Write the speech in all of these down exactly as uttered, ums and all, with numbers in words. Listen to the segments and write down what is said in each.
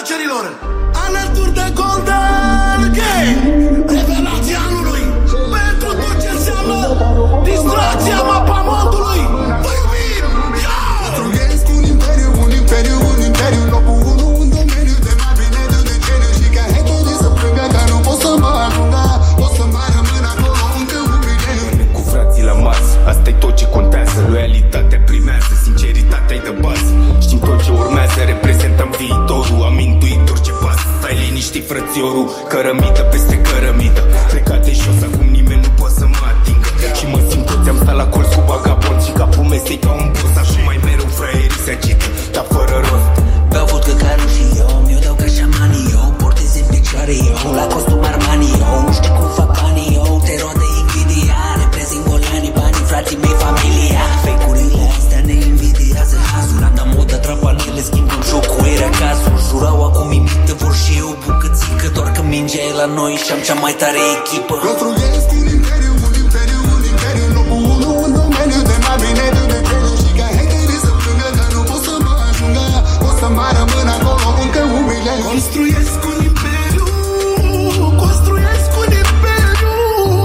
afacerilor, alături de Golden Gang, revelația anului, pentru tot ce înseamnă distracția mapamondului. Vă iubim! Construiesc un imperiu, un imperiu, un imperiu, locul unu, un domeniu de mai bine de deceniu. Și ca haterii să plângă că nu pot să mă ajungă, o să mai rămân acolo încă un mileniu. Cu frații la masă, asta-i tot ce contează. Loialitatea primează, sinceritatea-i de bază. Știm tot ce urmează, reprezentăm viitorul. Am intuit orice pas, stai liniștit frățiorul. Cărămidă peste cărămidă, plecat de jos, acum nimeni nu poate să mă atingă. Și mă simt toți, am stat la colț cu bagabond și capul mesei ca un boss. Acum mai mereu fraierii se agită, dar fără rost. Beau vodka Caru și eu, mi-o dau ca șamanii, eu portez în picioare, eu la costum Armani, eu nu știu cum fac banii, eu te rog de invidia, reprezint golanii, banii, frații mei, familia. Fake-urile astea ne invidiază hazul, am dat modă trapane, le schimb un joc cu era cazul. Jurau acum imită, vor și eu bucățică, doar că mingea e la noi și am cea mai tare echipă. Construiesc un imperiu, un imperiu, un imperiu, locul unu, un domeniu de mai bine de deceniu. Și ca haterii să plângă că nu pot să mă ajungă, o să mai rămân acolo încă un mileniu. Construiesc un imperiu, construiesc un imperiu,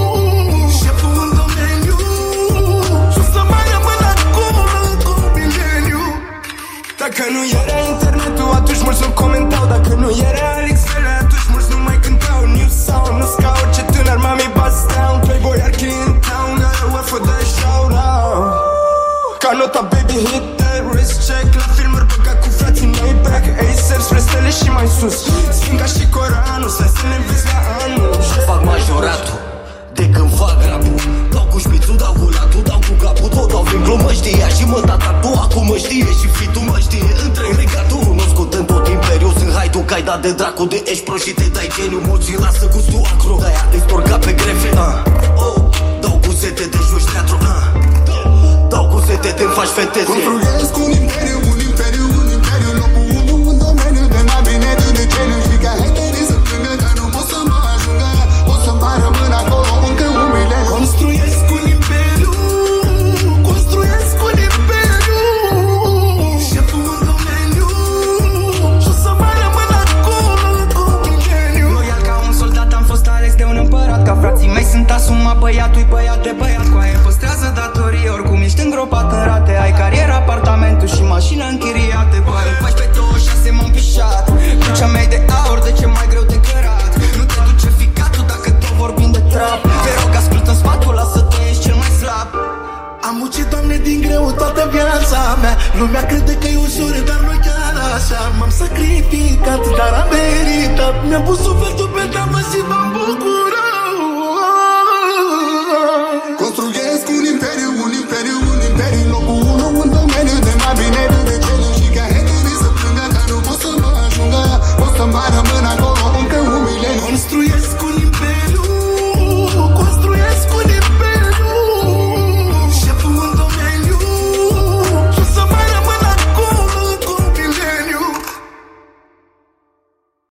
șeful în domeniu, și o să mai rămân acolo încă un mileniu. Dacă nu era internetul, atunci mulți nu comentau. Dacă nu era Alex Fele, atunci mulți nu mai cântau. New sound, nu-ți ca orice tânăr, mami bust down. Playboy archi in town, are worth for the shout-out. Ca nota baby hit that wrist check. La filmări băgat cu frații mei back Acer spre stele și mai sus, Sfinga și Coranul, stai să ne înveți la anul. Fac majoratul de când fac rapul, dau cu șpițul, dau cu latul, dau cu capul, tot dau din glumă știa. Și mă tata tu acum mă știe și fitul mă știe. Întreg regatul, cunoscut în tot imperiul. Sunt haidu că ai dat de dracu, de ești pro și te dai geniu. Mulți lasă gustul acro, de-aia te storca pe grefe. uh. oh. Dau cu sete de joci teatru, uh. Dau cu sete te-mi faci feteze. Construiesc un imperiu, un imperiu, un imperiu, locul unu, un domeniu de mai bine de deceniu. Și ca haterii să plângă că nu pot să mă ajungă, o să mai rămân acolo încă un mileniu. Construiesc un imperiu, construiesc un imperiu, șeful în domeniu, și o să mai rămân acolo încă un mileniu. Loial ca un soldat am fost ales de un împărat. Ca frații mei sunt asumat, băiatul-i băiat de băiat. Cu aia păstrează datorii, oricum ești îngropat în rate. Ai carieră, apartamentul și mașină închiriate. Băi, paisprezece douăzeci și șase m-am pișat. Crucea mea de aur, de ce mai greu de cărat. Nu te duce ficatul dacă tot vorbim de trap. Te rog, ascultă-mi sfatul, lasă tu ești cel mai slab. Am muncit, Doamne, din greu toată viața mea. Lumea crede că e ușor, dar nu chiar așa. M-am sacrificat, dar am meritat. Mi-am pus sufletul pe tavă și m-am bucurat. Construiesc un imperiu, un imperiu, un imperiu, locul unu, un domeniu de mai bine